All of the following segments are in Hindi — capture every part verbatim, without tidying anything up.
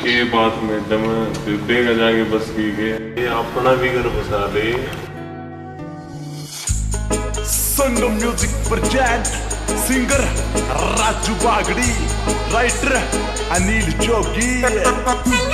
ये बात मैडम देगा जाके बस की के ये अपना भी घर बसा ले। Sangam music present singer Raju Bagdi, writer Anil Jogi.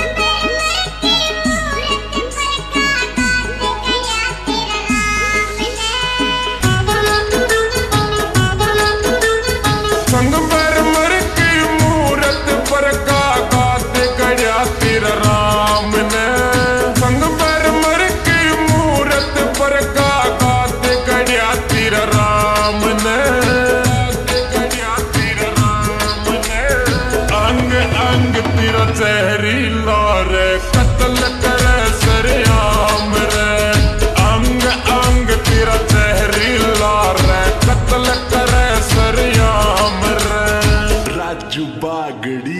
जहरीला रे कत्ल करे सरेआम रे, अंग अंग तेरा जहरीला रे कत्ल करे सरेआम रे। राजू बागड़ी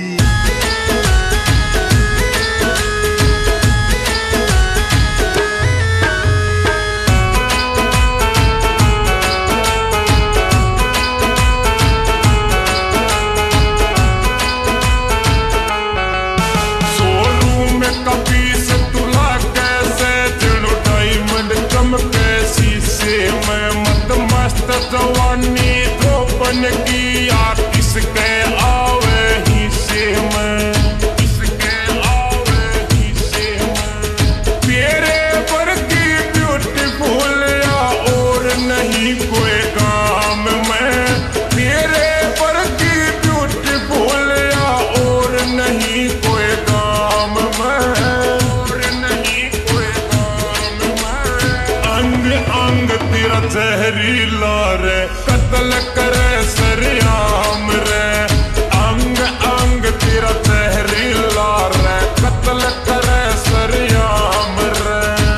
जवानी धोपन की यार किसके आवे ही से मैं, किसके आवे ही से मैं। तेरे पर की ब्यूटीफुल या और नहीं कोई काम में, तेरे पर की ब्यूटीफुल या और नहीं कोई काम में, और नहीं कोई काम में। अंग अंग तेरा जहरीला रे कत्ल करे सरेआम रे, अंग अंग तेरा जहरीला रे कत्ल करे सरेआम रे।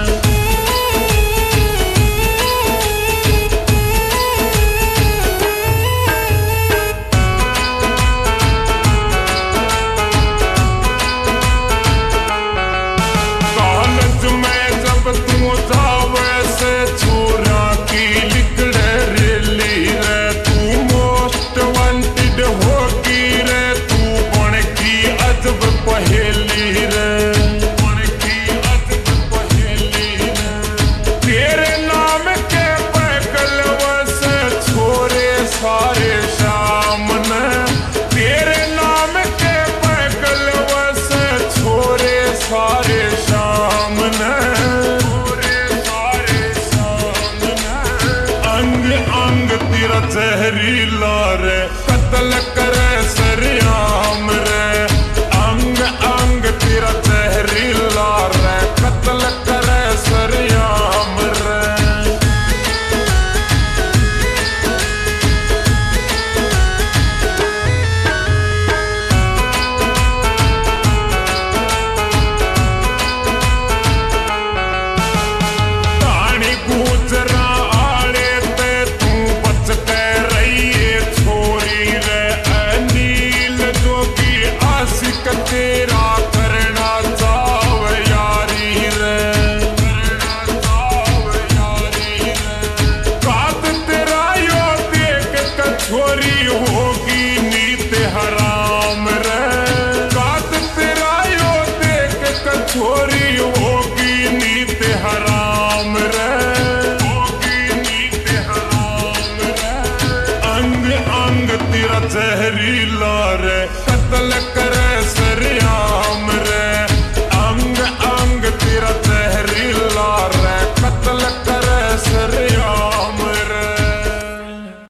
कॉलेज में जब तू जावे से छोरा की लिखड़े रेली रे, तू मोस्ट वांटेड होगी रे, तू बन की अजब पहेली रे, बन की अजब पहेली रे। तेरे नाम के पैकल वैसे छोरे सारे शाम ने, तेरे नाम के पैकल वैसे छोरे सारे शाम ने, तेरा जहरीला रे कत्ल करे सरेआम रे, अंग अंग तेरा जहरीला रे कत्ल करे सरेआम रे। कहानी गुजरा तेरा करना चाव यारी रे, करना चाव यारी रे। कात तेरा यो देख कछोरी होगी नीत हराम रे, कात तेरा यो देख कछोरी होगी नीत हराम रे, होगी नीत हराम रे। अंग अंग तेरा जहरीला रे कत्ल करे